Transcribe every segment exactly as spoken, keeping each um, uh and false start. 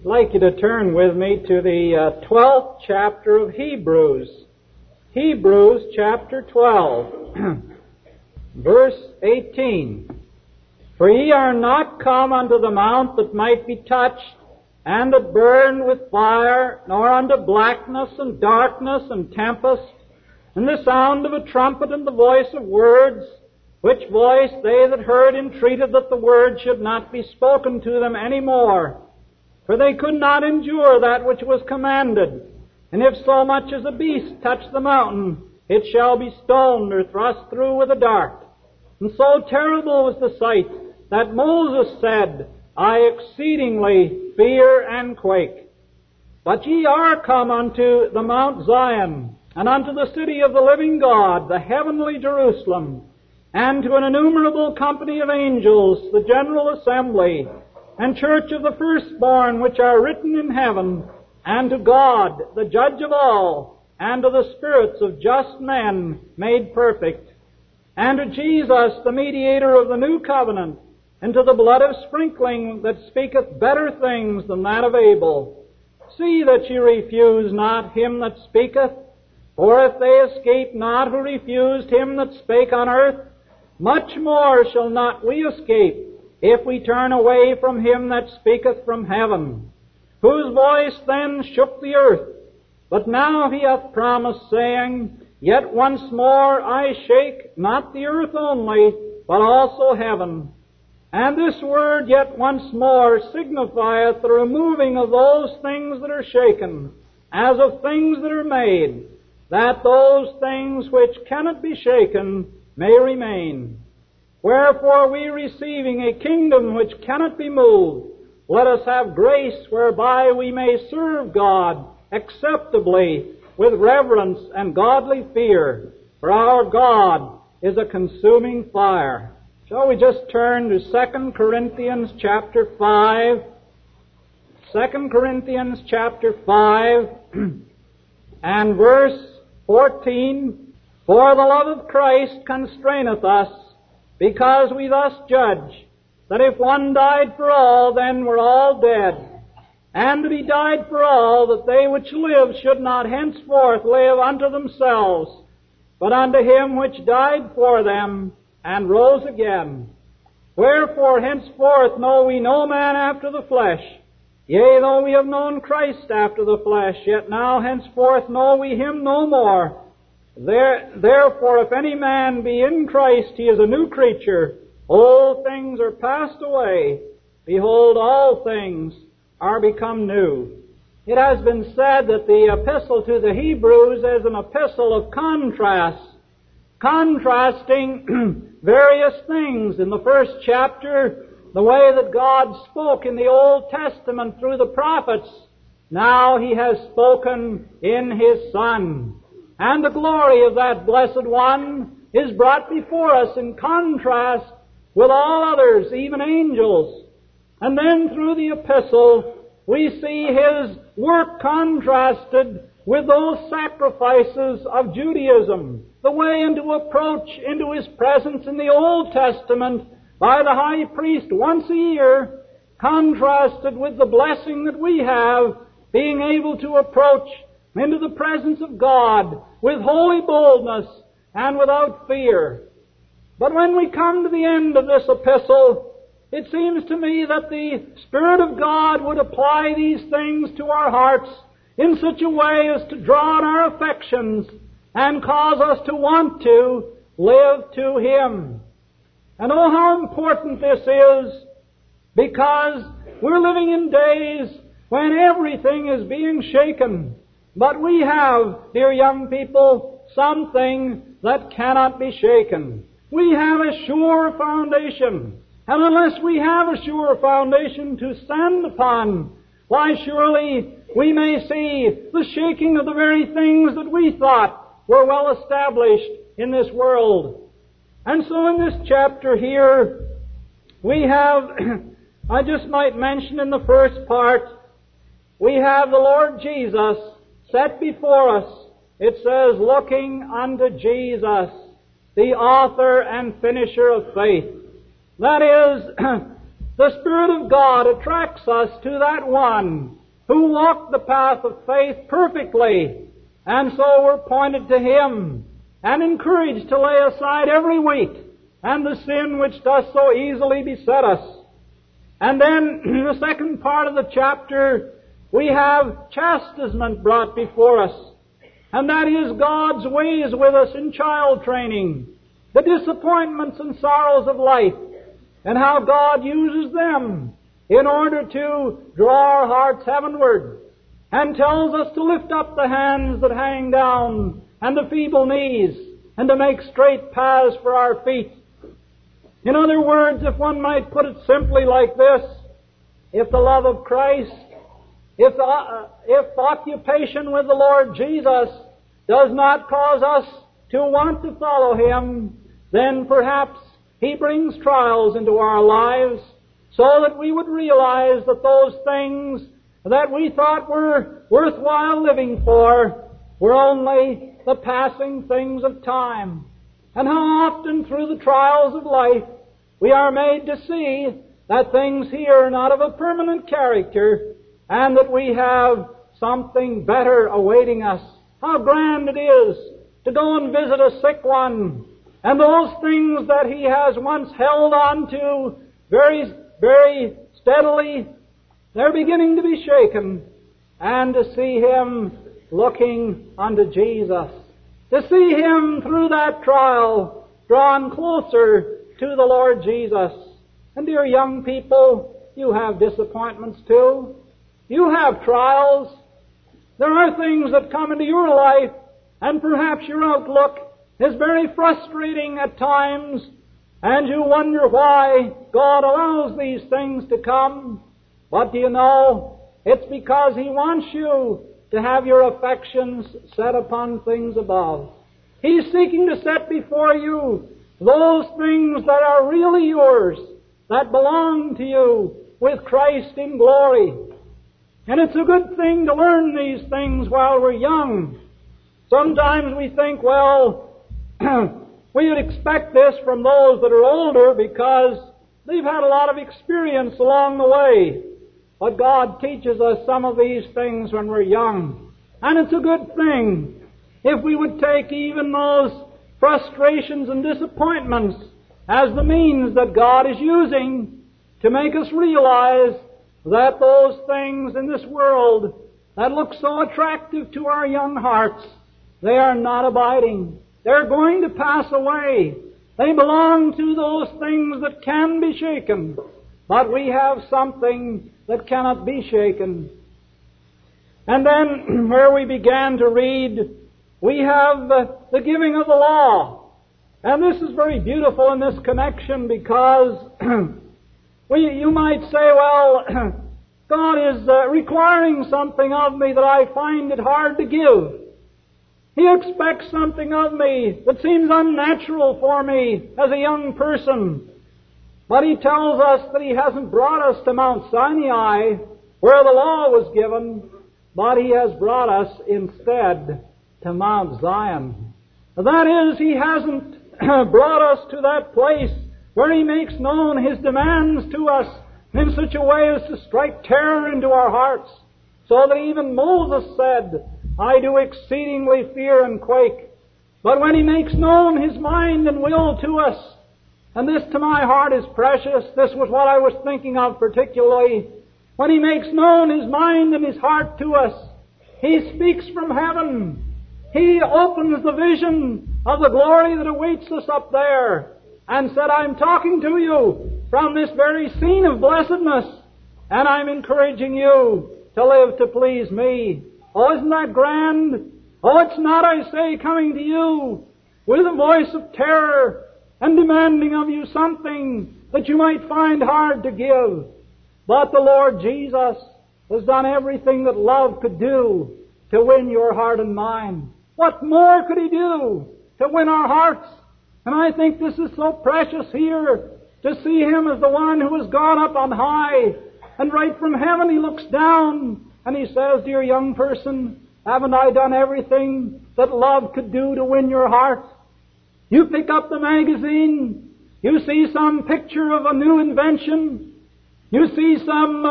I'd like you to turn with me to the uh, twelfth chapter of Hebrews. Hebrews chapter twelve, verse eighteen. For ye are not come unto the mount that might be touched, and that burned with fire, nor unto blackness and darkness and tempest, and the sound of a trumpet and the voice of words, which voice they that heard entreated that the word should not be spoken to them any more. For they could not endure that which was commanded. And if so much as a beast touch the mountain, it shall be stoned or thrust through with a dart. And so terrible was the sight that Moses said, I exceedingly fear and quake. But ye are come unto the Mount Zion, and unto the city of the living God, the heavenly Jerusalem, and to an innumerable company of angels, the general assembly, and church of the firstborn which are written in heaven, and to God, the judge of all, and to the spirits of just men made perfect, and to Jesus, the mediator of the new covenant, and to the blood of sprinkling that speaketh better things than that of Abel. See that ye refuse not him that speaketh, for if they escape not who refused him that spake on earth, much more shall not we escape, if we turn away from him that speaketh from heaven, whose voice then shook the earth. But now he hath promised, saying, Yet once more I shake not the earth only, but also heaven. And this word, yet once more, signifieth the removing of those things that are shaken, as of things that are made, that those things which cannot be shaken may remain. Wherefore we, receiving a kingdom which cannot be moved, let us have grace whereby we may serve God acceptably with reverence and godly fear, for our God is a consuming fire. Shall we just turn to Second Corinthians chapter five? Second Corinthians chapter five and verse fourteen. For the love of Christ constraineth us, because we thus judge, that if one died for all, then were all dead, and that he died for all, that they which live should not henceforth live unto themselves, but unto him which died for them, and rose again. Wherefore henceforth know we no man after the flesh. Yea, though we have known Christ after the flesh, yet now henceforth know we him no more. There, therefore, if any man be in Christ, he is a new creature. Old things are passed away. Behold, all things are become new. It has been said that the epistle to the Hebrews is an epistle of contrast, contrasting various things. In the first chapter, the way that God spoke in the Old Testament through the prophets, now he has spoken in his Son. And the glory of that blessed one is brought before us in contrast with all others, even angels. And then through the epistle, we see his work contrasted with those sacrifices of Judaism, the way into approach into his presence in the Old Testament by the high priest once a year, contrasted with the blessing that we have, being able to approach into the presence of God with holy boldness and without fear. But when we come to the end of this epistle, it seems to me that the Spirit of God would apply these things to our hearts in such a way as to draw on our affections and cause us to want to live to him. And oh, how important this is, because we're living in days when everything is being shaken. But we have, dear young people, something that cannot be shaken. We have a sure foundation. And unless we have a sure foundation to stand upon, why surely we may see the shaking of the very things that we thought were well established in this world. And so in this chapter here, we have, I just might mention in the first part, we have the Lord Jesus set before us. It says, looking unto Jesus, the author and finisher of faith. That is, The Spirit of God attracts us to that one who walked the path of faith perfectly, and so we're pointed to Him and encouraged to lay aside every weight and the sin which does so easily beset us. And then, in the second part of the chapter, we have chastisement brought before us. And that is God's ways with us in child training, the disappointments and sorrows of life, and how God uses them in order to draw our hearts heavenward, and tells us to lift up the hands that hang down and the feeble knees, and to make straight paths for our feet. In other words, if one might put it simply like this, if the love of Christ, if, the, uh, if occupation with the Lord Jesus does not cause us to want to follow Him, then perhaps He brings trials into our lives so that we would realize that those things that we thought were worthwhile living for were only the passing things of time. And how often through the trials of life we are made to see that things here are not of a permanent character, and that we have something better awaiting us. How grand it is to go and visit a sick one, and those things that he has once held on to very, very steadily, they're beginning to be shaken, and to see him looking unto Jesus, to see him through that trial drawn closer to the Lord Jesus. And dear young people, you have disappointments too. You have trials. There are things that come into your life, and perhaps your outlook is very frustrating at times, and you wonder why God allows these things to come. But do you know, it's because He wants you to have your affections set upon things above. He's seeking to set before you those things that are really yours, that belong to you with Christ in glory. And it's a good thing to learn these things while we're young. Sometimes we think, well, we would expect this from those that are older because they've had a lot of experience along the way. But God teaches us some of these things when we're young. And it's a good thing if we would take even those frustrations and disappointments as the means that God is using to make us realize that those things in this world that look so attractive to our young hearts, they are not abiding. They're going to pass away. They belong to those things that can be shaken. But we have something that cannot be shaken. And then, where we began to read, we have the, the giving of the law. And this is very beautiful in this connection because we, you might say, well, God is uh, requiring something of me that I find it hard to give. He expects something of me that seems unnatural for me as a young person. But He tells us that He hasn't brought us to Mount Sinai, where the law was given, but He has brought us instead to Mount Zion. That is, He hasn't brought us to that place where He makes known His demands to us in such a way as to strike terror into our hearts, so that even Moses said, I do exceedingly fear and quake. But when He makes known His mind and will to us, and this to my heart is precious, this was what I was thinking of particularly, when He makes known His mind and His heart to us, He speaks from heaven. He opens the vision of the glory that awaits us up there, and said, I'm talking to you from this very scene of blessedness, and I'm encouraging you to live to please me. Oh, isn't that grand? Oh, it's not, I say, coming to you with a voice of terror and demanding of you something that you might find hard to give. But the Lord Jesus has done everything that love could do to win your heart and mind. What more could He do to win our hearts? And I think this is so precious here, to see Him as the one who has gone up on high, and right from heaven He looks down and He says, dear young person, haven't I done everything that love could do to win your heart? You pick up the magazine, you see some picture of a new invention, You see some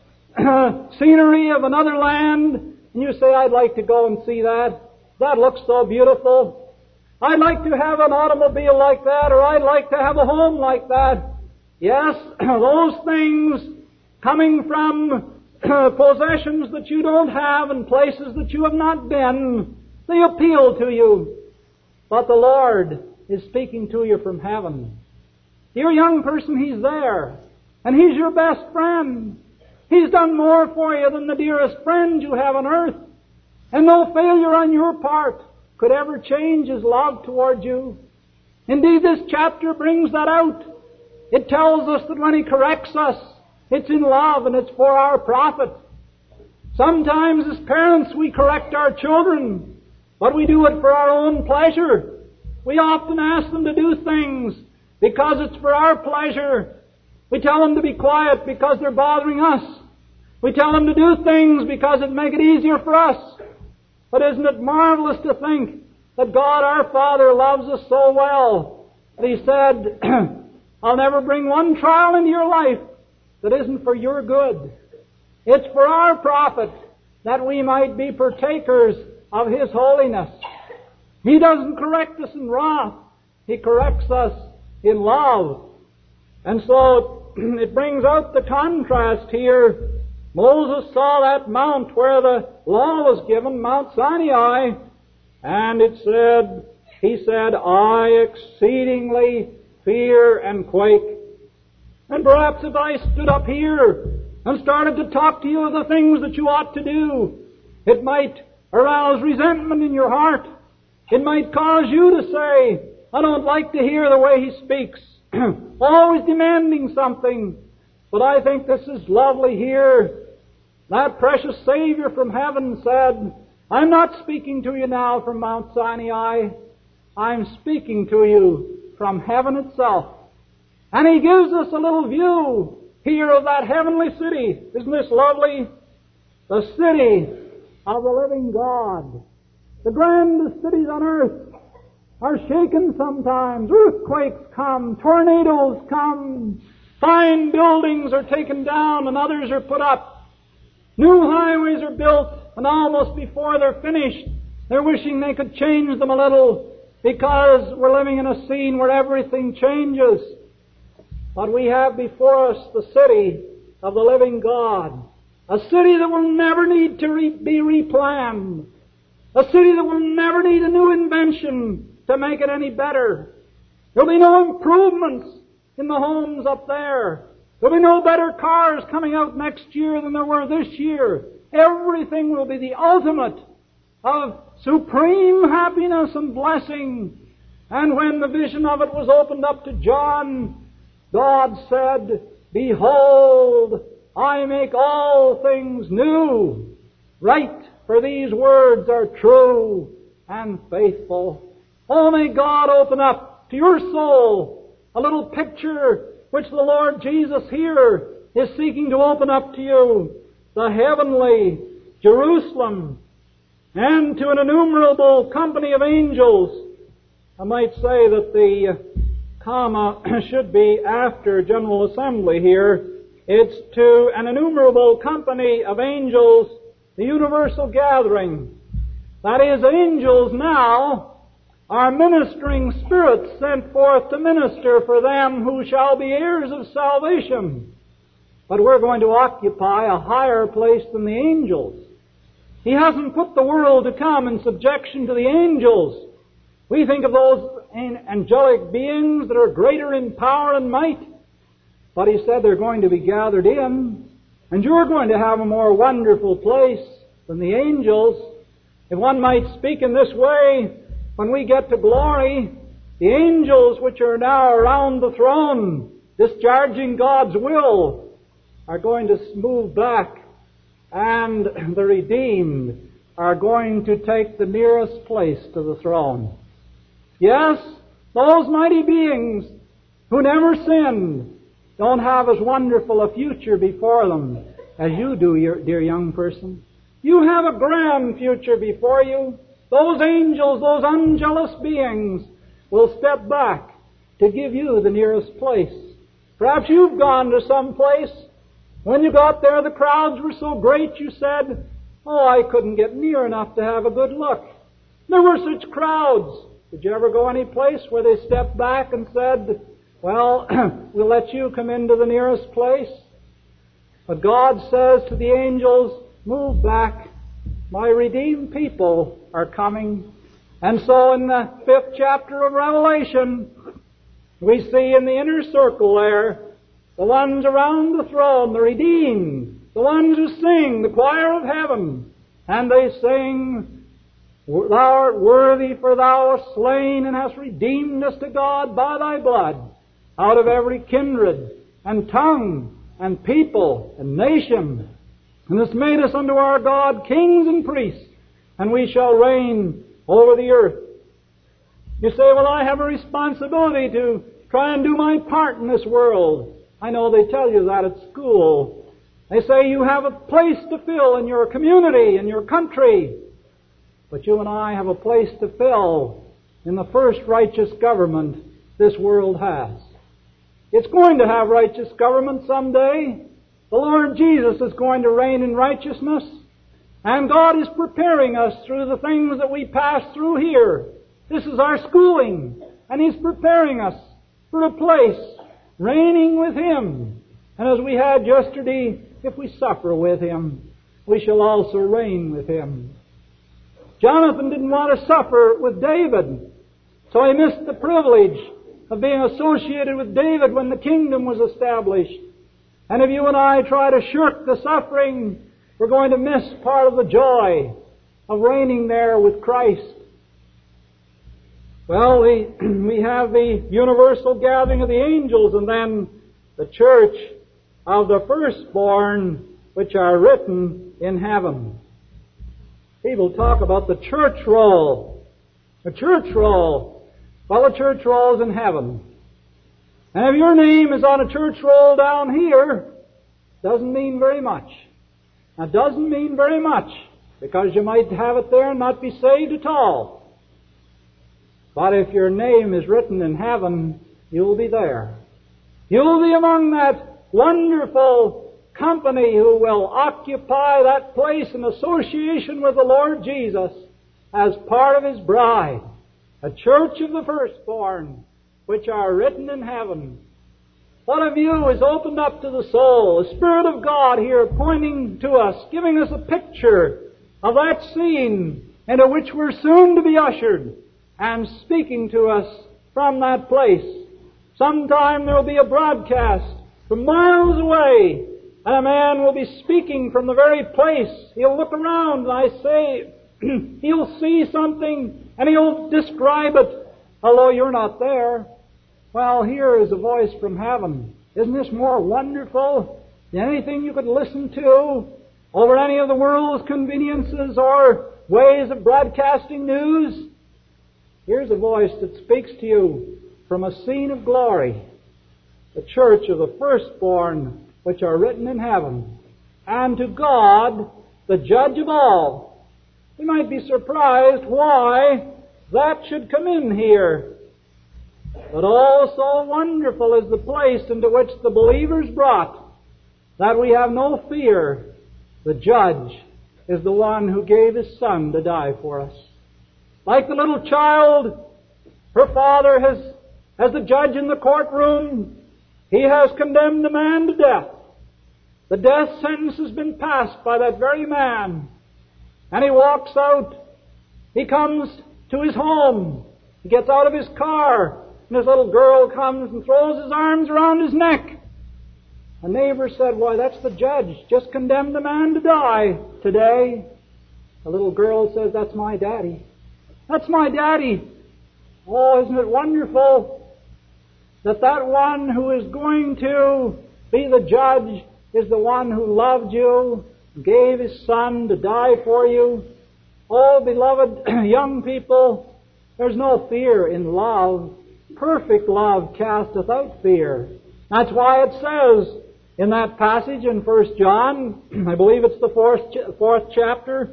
uh, scenery of another land, and you say, I'd like to go and see that. That looks so beautiful. I'd like to have an automobile like that, or I'd like to have a home like that. Yes, those things coming from uh, possessions that you don't have and places that you have not been, they appeal to you. But the Lord is speaking to you from heaven. Dear young person, He's there. And He's your best friend. He's done more for you than the dearest friend you have on earth. And no failure on your part could ever change His love toward you. Indeed, this chapter brings that out. It tells us that when He corrects us, it's in love and it's for our profit. Sometimes as parents we correct our children, but we do it for our own pleasure. We often ask them to do things because it's for our pleasure. We tell them to be quiet because they're bothering us. We tell them to do things because it'd make it easier for us. But isn't it marvelous to think that God our Father loves us so well that He said, I'll never bring one trial into your life that isn't for your good. It's for our profit that we might be partakers of His holiness. He doesn't correct us in wrath. He corrects us in love. And so it brings out the contrast here. Moses saw that mount where the law was given, Mount Sinai, and it said, he said, I exceedingly fear and quake. And perhaps if I stood up here and started to talk to you of the things that you ought to do, it might arouse resentment in your heart. It might cause you to say, I don't like to hear the way he speaks. Always demanding something. But I think this is lovely here. That precious Savior from heaven said, I'm not speaking to you now from Mount Sinai. I'm speaking to you from heaven itself. And He gives us a little view here of that heavenly city. Isn't this lovely? The city of the living God. The grandest cities on earth are shaken sometimes. Earthquakes come. Tornadoes come. Fine buildings are taken down and others are put up. New highways are built, and almost before they're finished, they're wishing they could change them a little because we're living in a scene where everything changes. But we have before us the city of the living God. A city that will never need to re- be replanned. A city that will never need a new invention to make it any better. There'll be no improvements in the homes up there. There'll be no better cars coming out next year than there were this year. Everything will be the ultimate of supreme happiness and blessing. And when the vision of it was opened up to John, God said, Behold, I make all things new. Write, for these words are true and faithful. Oh, may God open up to your soul a little picture which the Lord Jesus here is seeking to open up to you. The heavenly Jerusalem, and to an innumerable company of angels. I might say that the comma should be after General Assembly here. It's to an innumerable company of angels, the universal gathering. That is, angels now are ministering spirits sent forth to minister for them who shall be heirs of salvation. But we're going to occupy a higher place than the angels. He hasn't put the world to come in subjection to the angels. We think of those angelic beings that are greater in power and might. But He said they're going to be gathered in. And you're going to have a more wonderful place than the angels. If one might speak in this way, when we get to glory, the angels which are now around the throne, discharging God's will, are going to move back, and the redeemed are going to take the nearest place to the throne. Yes, those mighty beings who never sinned don't have as wonderful a future before them as you do, dear young person. You have a grand future before you. Those angels, those unjealous beings, will step back to give you the nearest place. Perhaps you've gone to some place When you got there, the crowds were so great, you said, oh, I couldn't get near enough to have a good look. There were such crowds. Did you ever go any place where they stepped back and said, well, we'll let you come into the nearest place? But God says to the angels, move back. My redeemed people are coming. And so in the fifth chapter of Revelation, we see in the inner circle there, the ones around the throne, the redeemed, the ones who sing, the choir of heaven, and they sing, thou art worthy, for thou wast slain and hast redeemed us to God by thy blood, out of every kindred and tongue and people and nation, and hast made us unto our God kings and priests, and we shall reign over the earth. You say, well, I have a responsibility to try and do my part in this world. I know they tell you that at school. They say you have a place to fill in your community, in your country. But you and I have a place to fill in the first righteous government this world has. It's going to have righteous government someday. The Lord Jesus is going to reign in righteousness. And God is preparing us through the things that we pass through here. This is our schooling. And He's preparing us for a place reigning with Him. And as we had yesterday, if we suffer with Him, we shall also reign with Him. Jonathan didn't want to suffer with David, so he missed the privilege of being associated with David when the kingdom was established. And if you and I try to shirk the suffering, we're going to miss part of the joy of reigning there with Christ. Well, we, we have the universal gathering of the angels, and then the church of the firstborn, which are written in heaven. People talk about the church roll. The church roll. Well, the church roll is in heaven. And if your name is on a church roll down here, doesn't mean very much. Now, doesn't mean very much, because you might have it there and not be saved at all. But if your name is written in heaven, you'll be there. You'll be among that wonderful company who will occupy that place in association with the Lord Jesus as part of His bride, a church of the firstborn, which are written in heaven. What a view is opened up to the soul. The Spirit of God here pointing to us, giving us a picture of that scene into which we're soon to be ushered, and speaking to us from that place. Sometime there will be a broadcast from miles away, and a man will be speaking from the very place. He'll look around, and I say, he'll see something, and he'll describe it, although you're not there. Well, here is a voice from heaven. Isn't this more wonderful than anything you could listen to over any of the world's conveniences or ways of broadcasting news? Here's a voice that speaks to you from a scene of glory. The church of the firstborn, which are written in heaven. And to God, the judge of all. You might be surprised why that should come in here. But oh, so wonderful is the place into which the believers brought, that we have no fear. The judge is the one who gave His Son to die for us. Like the little child, her father has, as the judge in the courtroom, he has condemned a man to death. The death sentence has been passed by that very man. And he walks out. He comes to his home. He gets out of his car. And his little girl comes and throws his arms around his neck. A neighbor said, why, that's the judge. Just condemned a man to die today. The little girl says, that's my daddy. That's my daddy. Oh, isn't it wonderful that that one who is going to be the judge is the one who loved you, gave His Son to die for you. Oh, beloved young people, there's no fear in love. Perfect love casteth out fear. That's why it says in that passage in First John, I believe it's the fourth, fourth chapter,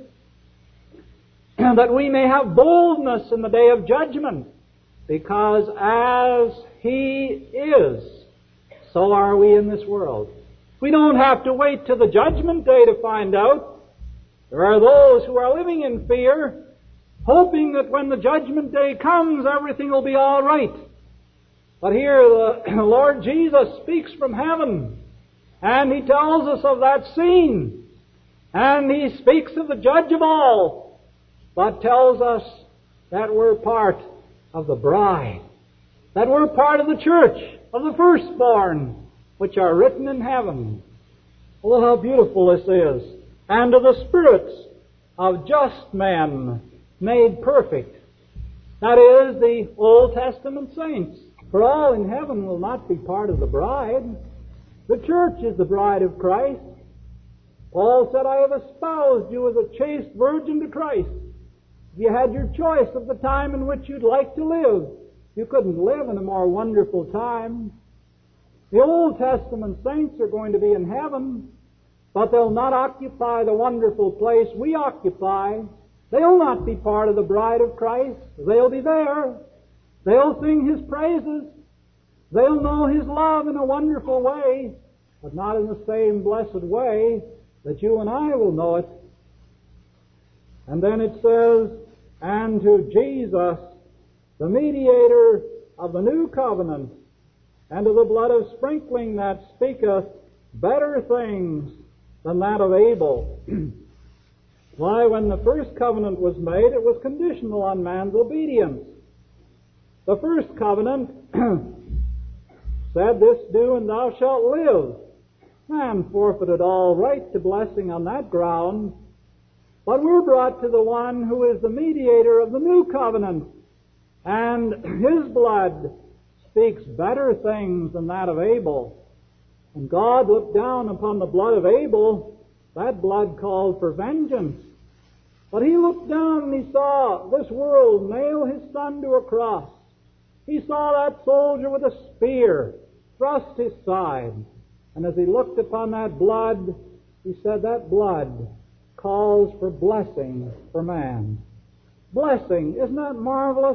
that we may have boldness in the day of judgment, because as He is, so are we in this world. We don't have to wait till the judgment day to find out. There are those who are living in fear, hoping that when the judgment day comes, everything will be all right. But here the Lord Jesus speaks from heaven, and He tells us of that scene, and He speaks of the Judge of all, but tells us that we're part of the bride, that we're part of the church of the firstborn, which are written in heaven. Oh, how beautiful this is. And of the spirits of just men made perfect. That is, the Old Testament saints. For all in heaven will not be part of the bride. The church is the bride of Christ. Paul said, I have espoused you as a chaste virgin to Christ. If you had your choice of the time in which you'd like to live, you couldn't live in a more wonderful time. The Old Testament saints are going to be in heaven, but they'll not occupy the wonderful place we occupy. They'll not be part of the bride of Christ. They'll be there. They'll sing His praises. They'll know His love in a wonderful way, but not in the same blessed way that you and I will know it. And then it says, and to Jesus, the mediator of the new covenant, and to the blood of sprinkling that speaketh better things than that of Abel. Why, when the first covenant was made, it was conditional on man's obedience. The first covenant said, this do and thou shalt live. Man forfeited all right to blessing on that ground. But we're brought to the one who is the mediator of the new covenant, and His blood speaks better things than that of Abel. And God looked down upon the blood of Abel. That blood called for vengeance. But He looked down and He saw this world nail His Son to a cross. He saw that soldier with a spear thrust his side. And as He looked upon that blood, He said, that blood calls for blessing for man. Blessing, isn't that marvelous?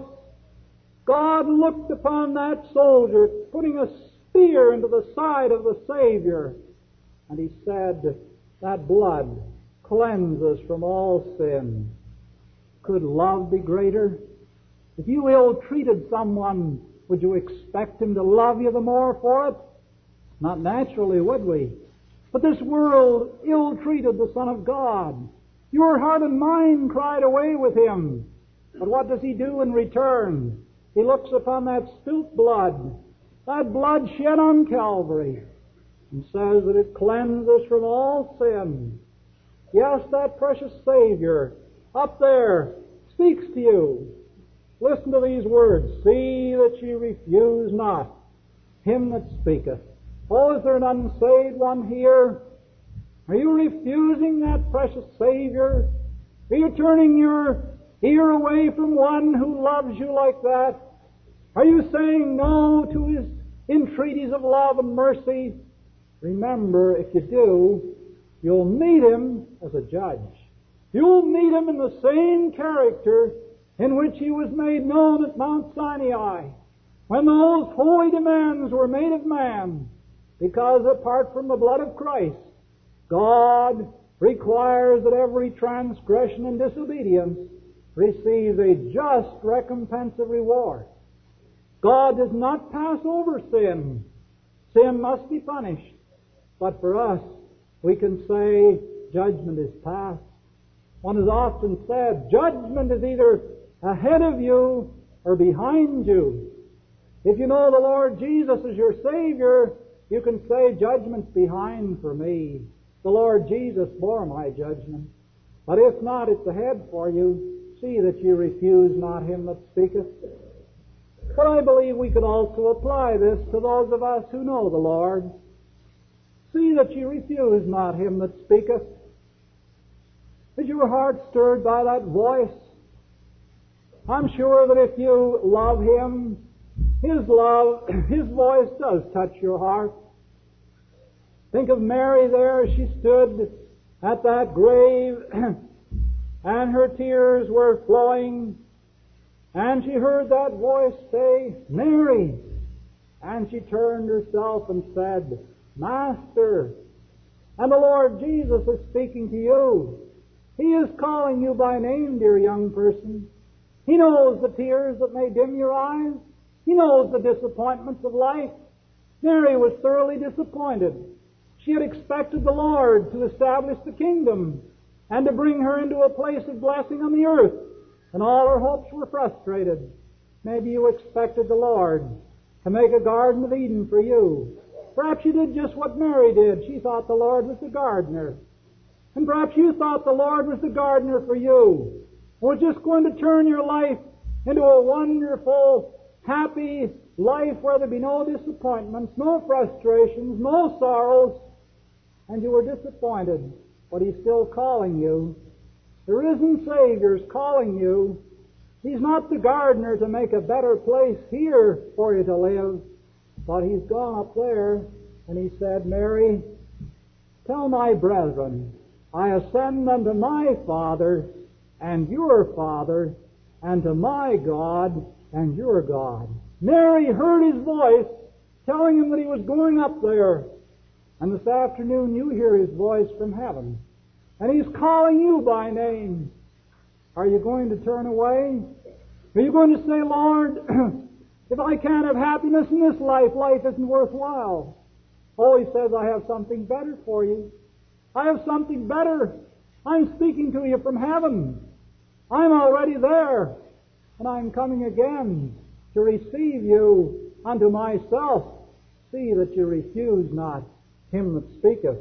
God looked upon that soldier putting a spear into the side of the Savior, and He said, that blood cleanses from all sin. Could love be greater? If you ill-treated someone, would you expect him to love you the more for it? Not naturally, would we? But this world ill-treated the Son of God. Your heart and mind cried away with Him. But what does He do in return? He looks upon that spilt blood, that blood shed on Calvary, and says that it cleanses from all sin. Yes, that precious Savior up there speaks to you. Listen to these words. See that ye refuse not Him that speaketh. Oh, is there an unsaved one here? Are you refusing that precious Savior? Are you turning your ear away from one who loves you like that? Are you saying no to His entreaties of love and mercy? Remember, if you do, you'll meet Him as a judge. You'll meet Him in the same character in which He was made known at Mount Sinai, when those holy demands were made of man, because apart from the blood of Christ, God requires that every transgression and disobedience receives a just recompense of reward. God does not pass over sin. Sin must be punished. But for us, we can say judgment is past. One has often said, judgment is either ahead of you or behind you. If you know the Lord Jesus as your Savior, you can say judgment's behind for me. The Lord Jesus bore my judgment. But if not, it's ahead for you. See that you refuse not Him that speaketh. But I believe we could also apply this to those of us who know the Lord. See that you refuse not Him that speaketh. Is your heart stirred by that voice? I'm sure that if you love Him, His love, His voice does touch your heart. Think of Mary there as she stood at that grave and her tears were flowing, and she heard that voice say, Mary. And she turned herself and said, Master, And the Lord Jesus is speaking to you. He is calling you by name, dear young person. He knows the tears that may dim your eyes. He knows the disappointments of life. Mary was thoroughly disappointed. She had expected the Lord to establish the kingdom and to bring her into a place of blessing on the earth, and all her hopes were frustrated. Maybe you expected the Lord to make a Garden of Eden for you. Perhaps you did just what Mary did. She thought the Lord was the gardener. And perhaps you thought the Lord was the gardener for you, was just going to turn your life into a wonderful, happy life where there'd be no disappointments, no frustrations, no sorrows, and you were disappointed. But He's still calling you. The risen Savior's calling you. He's not the gardener to make a better place here for you to live, but He's gone up there and He said, Mary, tell my brethren, I ascend unto my Father and your Father, and to my God and your God. Mary heard His voice telling Him that He was going up there. And this afternoon you hear His voice from heaven. And He's calling you by name. Are you going to turn away? Are you going to say, Lord, if I can't have happiness in this life, life isn't worthwhile? Oh, He says, I have something better for you. I have something better. I'm speaking to you from heaven. I'm already there, and I'm coming again to receive you unto myself. See that you refuse not Him that speaketh.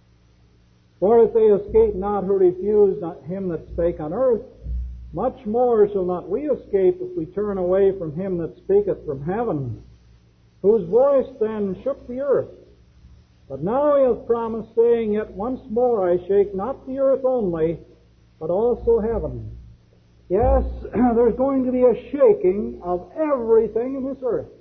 For if they escape not who refuse not Him that spake on earth, much more shall not we escape if we turn away from Him that speaketh from heaven, whose voice then shook the earth. But now He hath promised, saying, Yet once more I shake not the earth only, but also heaven. Yes, there's going to be a shaking of everything in this earth.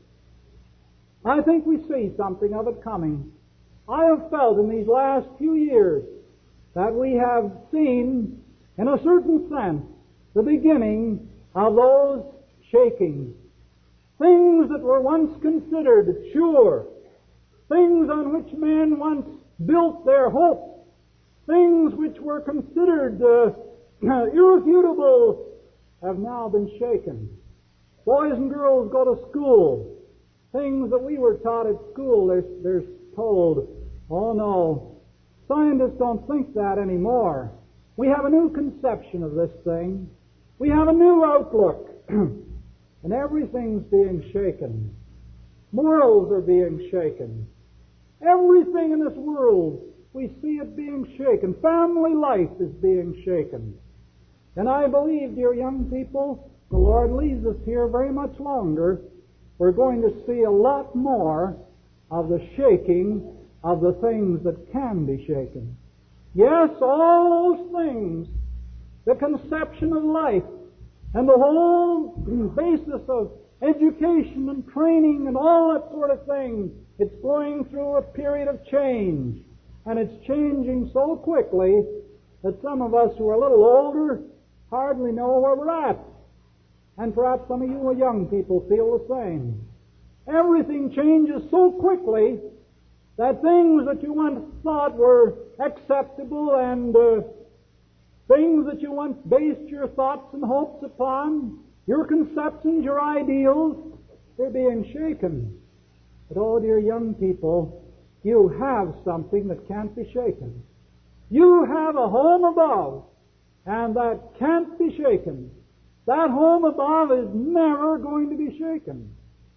I think we see something of it coming. I have felt in these last few years that we have seen, in a certain sense, the beginning of those shakings. Things that were once considered sure, things on which men once built their hopes, things which were considered uh, irrefutable, have now been shaken. Boys and girls go to school. Things that we were taught at school, they're, they're told, oh no, scientists don't think that anymore. We have a new conception of this thing. We have a new outlook. And everything's being shaken. Morals are being shaken. Everything in this world, we see it being shaken. Family life is being shaken. And I believe, dear young people, the Lord leaves us here very much longer. We're going to see a lot more of the shaking of the things that can be shaken. Yes, all those things, the conception of life, and the whole basis of education and training and all that sort of thing, it's going through a period of change. And it's changing so quickly that some of us who are a little older hardly know where we're at. And perhaps some of you young people feel the same. Everything changes so quickly that things that you once thought were acceptable and uh, things that you once based your thoughts and hopes upon, your conceptions, your ideals, they're being shaken. But oh, dear young people, you have something that can't be shaken. You have a home above, and that can't be shaken. That home above is never going to be shaken.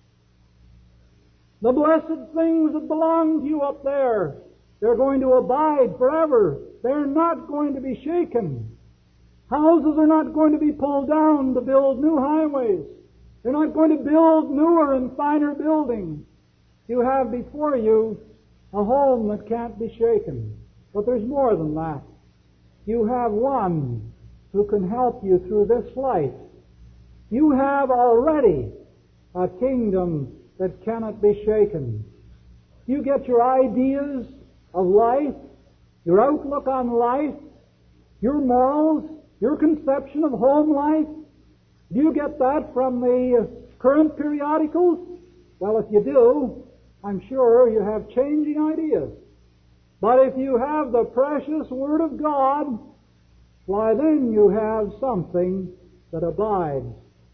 The blessed things that belong to you up there, they're going to abide forever. They're not going to be shaken. Houses are not going to be pulled down to build new highways. They're not going to build newer and finer buildings. You have before you a home that can't be shaken. But there's more than that. You have one who can help you through this life. You have already a kingdom that cannot be shaken. You get your ideas of life, your outlook on life, your morals, your conception of home life. Do you get that from the current periodicals? Well, if you do, I'm sure you have changing ideas. But if you have the precious Word of God, why then you have something that abides.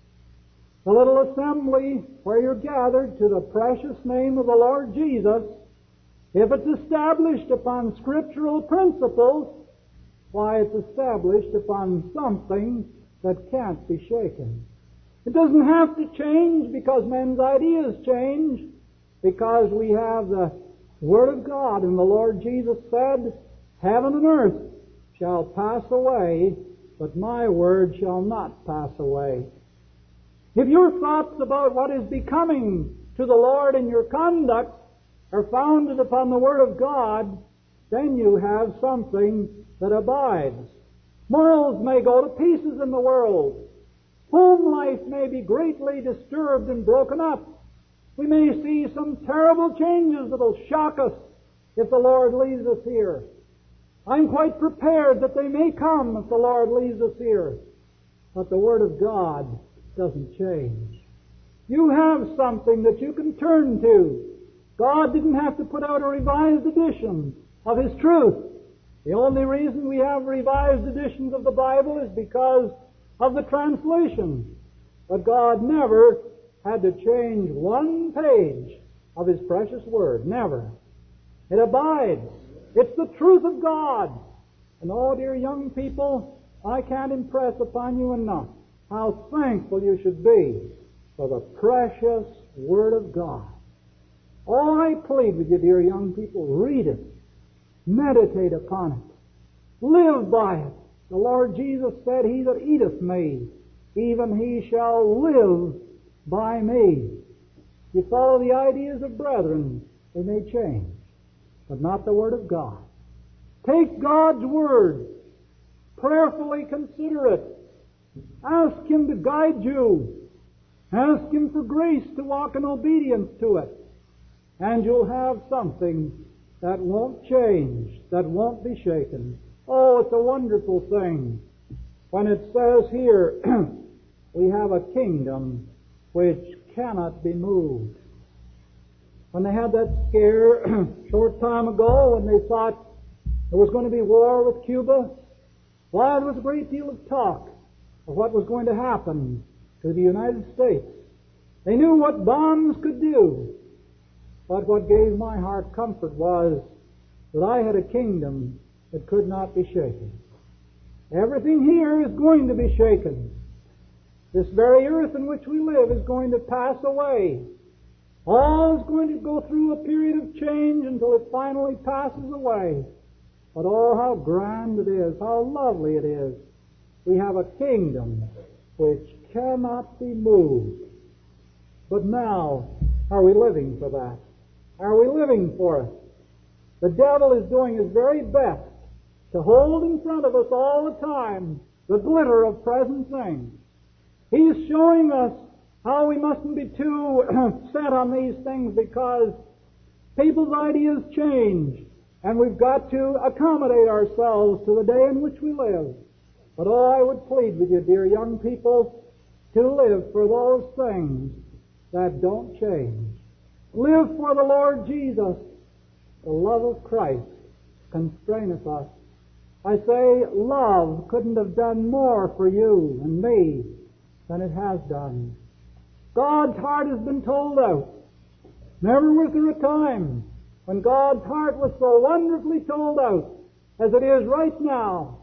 The little assembly where you're gathered to the precious name of the Lord Jesus, if it's established upon scriptural principles, why, it's established upon something that can't be shaken. It doesn't have to change because men's ideas change, because we have the Word of God, and the Lord Jesus said, heaven and earth shall pass away, but my word shall not pass away. If your thoughts about what is becoming to the Lord in your conduct are founded upon the Word of God, then you have something that abides. Morals may go to pieces in the world. Home life may be greatly disturbed and broken up. We may see some terrible changes that will shock us if the Lord leaves us here. I'm quite prepared that they may come if the Lord leaves us here. But the Word of God doesn't change. You have something that you can turn to. God didn't have to put out a revised edition of His truth. The only reason we have revised editions of the Bible is because of the translation. But God never had to change one page of His precious Word. Never. It abides. It's the truth of God. And oh, dear young people, I can't impress upon you enough how thankful you should be for the precious Word of God. Oh, I plead with you, dear young people, read it. Meditate upon it. Live by it. The Lord Jesus said, he that eateth me, even he shall live by me. If you follow the ideas of brethren, they may change, but not the Word of God. Take God's Word. Prayerfully consider it. Ask Him to guide you. Ask Him for grace to walk in obedience to it. And you'll have something that won't change, that won't be shaken. Oh, it's a wonderful thing when it says here, we have a kingdom which cannot be moved. When they had that scare a short time ago when they thought there was going to be war with Cuba, why, there was a great deal of talk of what was going to happen to the United States. They knew what bombs could do. But what gave my heart comfort was that I had a kingdom that could not be shaken. Everything here is going to be shaken. This very earth in which we live is going to pass away. All is going to go through a period of change until it finally passes away. But oh, how grand it is, how lovely it is. We have a kingdom which cannot be moved. But now, are we living for that? Are we living for it? The devil is doing his very best to hold in front of us all the time the glitter of present things. He's showing us how we mustn't be too set on these things because people's ideas change, and we've got to accommodate ourselves to the day in which we live. But oh, I would plead with you, dear young people, to live for those things that don't change. Live for the Lord Jesus. The love of Christ constraineth us. I say, love couldn't have done more for you and me than it has done. God's heart has been told out. Never was there a time when God's heart was so wonderfully told out as it is right now.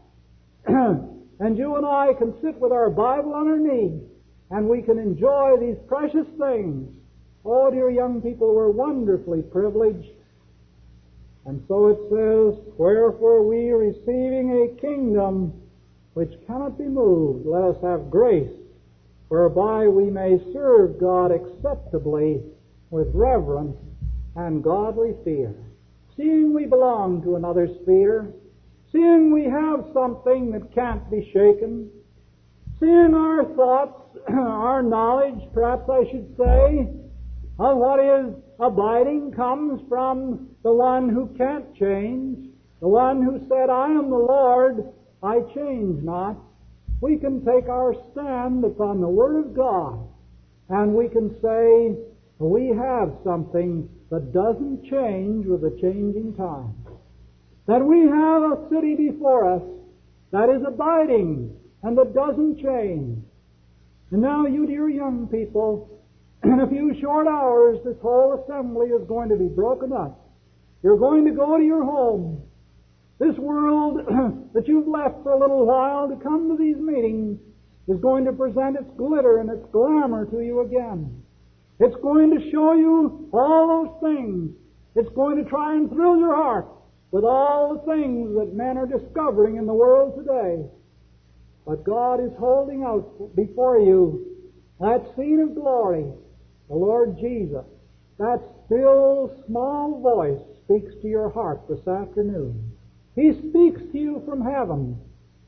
And you and I can sit with our Bible on our knee and we can enjoy these precious things. Oh, dear young people, we're wonderfully privileged. And so it says, wherefore we, receiving a kingdom which cannot be moved, let us have grace, whereby we may serve God acceptably with reverence and godly fear. Seeing we belong to another sphere, seeing we have something that can't be shaken, seeing our thoughts, our knowledge, perhaps I should say, of what is abiding comes from the one who can't change, the one who said, I am the Lord, I change not. We can take our stand upon the Word of God, and we can say, we have something that doesn't change with the changing time. that we have a city before us that is abiding and that doesn't change. And now, you dear young people, in a few short hours, this whole assembly is going to be broken up. You're going to go to your home. This world that you've left for a little while to come to these meetings is going to present its glitter and its glamour to you again. It's going to show you all those things. It's going to try and thrill your heart with all the things that men are discovering in the world today. But God is holding out before you that scene of glory, the Lord Jesus. That still small voice speaks to your heart this afternoon. He speaks to you from heaven.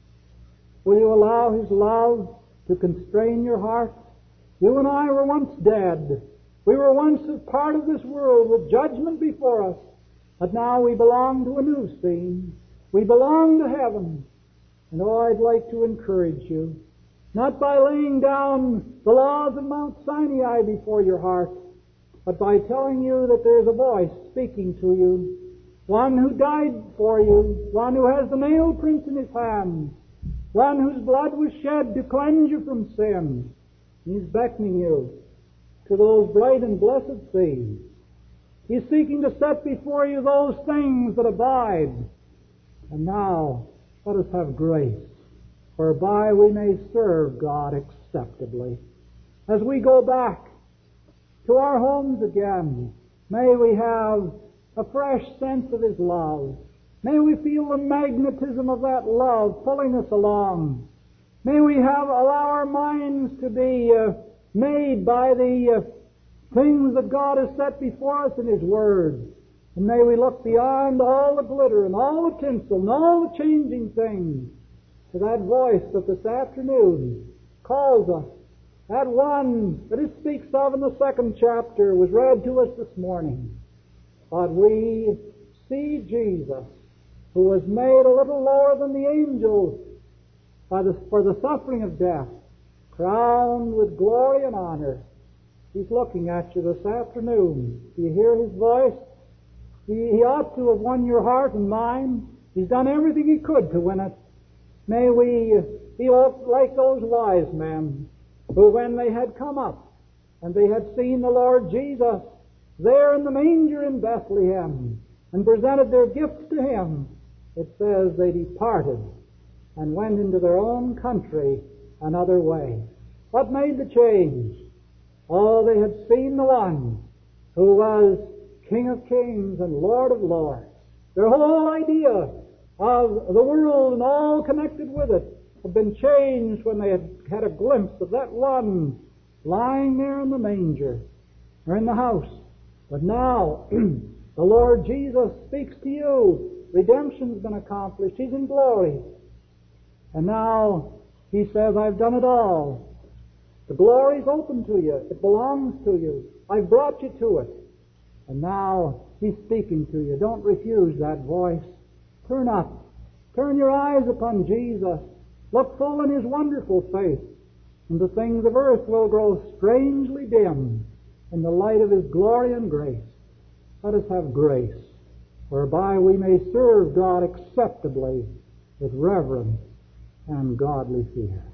Will you allow His love to constrain your heart? You and I were once dead. We were once a part of this world with judgment before us. But now we belong to a new scene. We belong to heaven. And oh, I'd like to encourage you, not by laying down the laws of Mount Sinai before your heart, but by telling you that there's a voice speaking to you, one who died for you, one who has the nail prints in His hands, one whose blood was shed to cleanse you from sin. He's beckoning you to those bright and blessed things. He's seeking to set before you those things that abide. And now, let us have grace, whereby we may serve God acceptably. As we go back to our homes again, may we have a fresh sense of His love. May we feel the magnetism of that love pulling us along. May we have allow our minds to be uh, made by the uh, things that God has set before us in His Word. And may we look beyond all the glitter and all the tinsel and all the changing things to that voice that this afternoon calls us. That one that it speaks of in the second chapter was read to us this morning. But we see Jesus, who was made a little lower than the angels by the, for the suffering of death, crowned with glory and honor. He's looking at you this afternoon. Do you hear His voice? He, he ought to have won your heart and mind. He's done everything He could to win it. May we be like those wise men who, when they had come up and they had seen the Lord Jesus there in the manger in Bethlehem and presented their gifts to Him, it says they departed and went into their own country another way. What made the change? Oh, they had seen the one who was King of Kings and Lord of Lords. Their whole idea of the world and all connected with it had been changed when they had had a glimpse of that one lying there in the manger or in the house. But now, the Lord Jesus speaks to you. Redemption's been accomplished. He's in glory. And now He says, I've done it all. The glory's open to you. It belongs to you. I've brought you to it. And now He's speaking to you. Don't refuse that voice. Turn up. Turn your eyes upon Jesus. Look full in His wonderful face. And the things of earth will grow strangely dim in the light of His glory and grace. Let us have grace, whereby we may serve God acceptably with reverence and godly fear.